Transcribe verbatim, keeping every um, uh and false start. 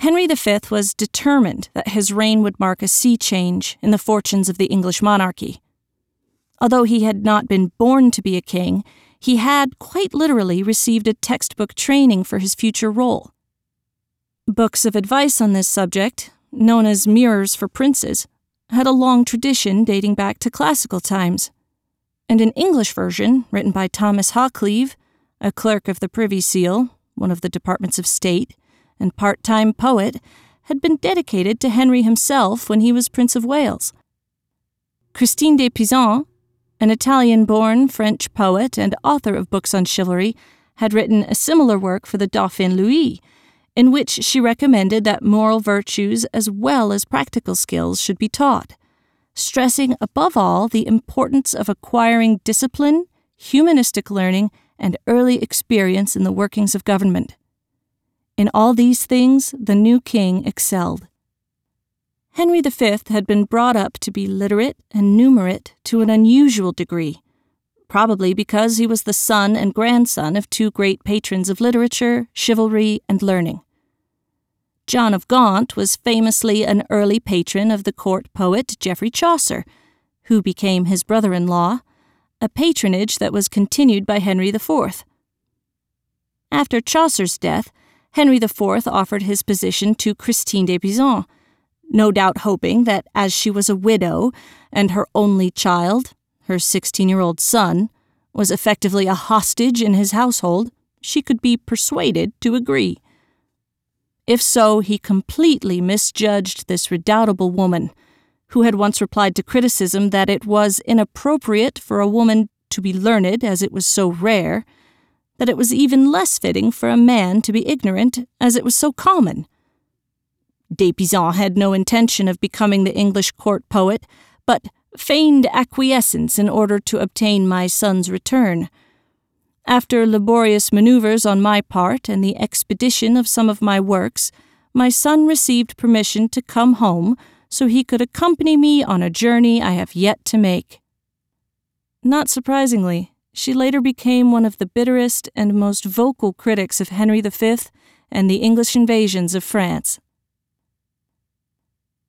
Henry the Fifth was determined that his reign would mark a sea change in the fortunes of the English monarchy. Although he had not been born to be a king, he had, quite literally, received a textbook training for his future role. Books of advice on this subject, known as Mirrors for Princes, had a long tradition dating back to classical times, and an English version, written by Thomas Hawcleve, a clerk of the Privy Seal, one of the Departments of State, and part-time poet, had been dedicated to Henry himself when he was Prince of Wales. Christine de Pizan, an Italian-born French poet and author of books on chivalry, had written a similar work for the Dauphin Louis, in which she recommended that moral virtues as well as practical skills should be taught, stressing above all the importance of acquiring discipline, humanistic learning, and early experience in the workings of government. In all these things, the new king excelled. Henry the Fifth had been brought up to be literate and numerate to an unusual degree, probably because he was the son and grandson of two great patrons of literature, chivalry, and learning. John of Gaunt was famously an early patron of the court poet Geoffrey Chaucer, who became his brother-in-law, a patronage that was continued by Henry the Fourth. After Chaucer's death, Henry the Fourth offered his position to Christine de Pizan, no doubt hoping that as she was a widow and her only child, her sixteen-year-old son, was effectively a hostage in his household, she could be persuaded to agree. If so, he completely misjudged this redoubtable woman, who had once replied to criticism that it was inappropriate for a woman to be learned as it was so rare, that it was even less fitting for a man to be ignorant as it was so common. De Pizan had no intention of becoming the English court poet, but feigned acquiescence in order to obtain my son's return. After laborious maneuvers on my part and the expedition of some of my works, my son received permission to come home so he could accompany me on a journey I have yet to make. Not surprisingly, she later became one of the bitterest and most vocal critics of Henry the Fifth and the English invasions of France.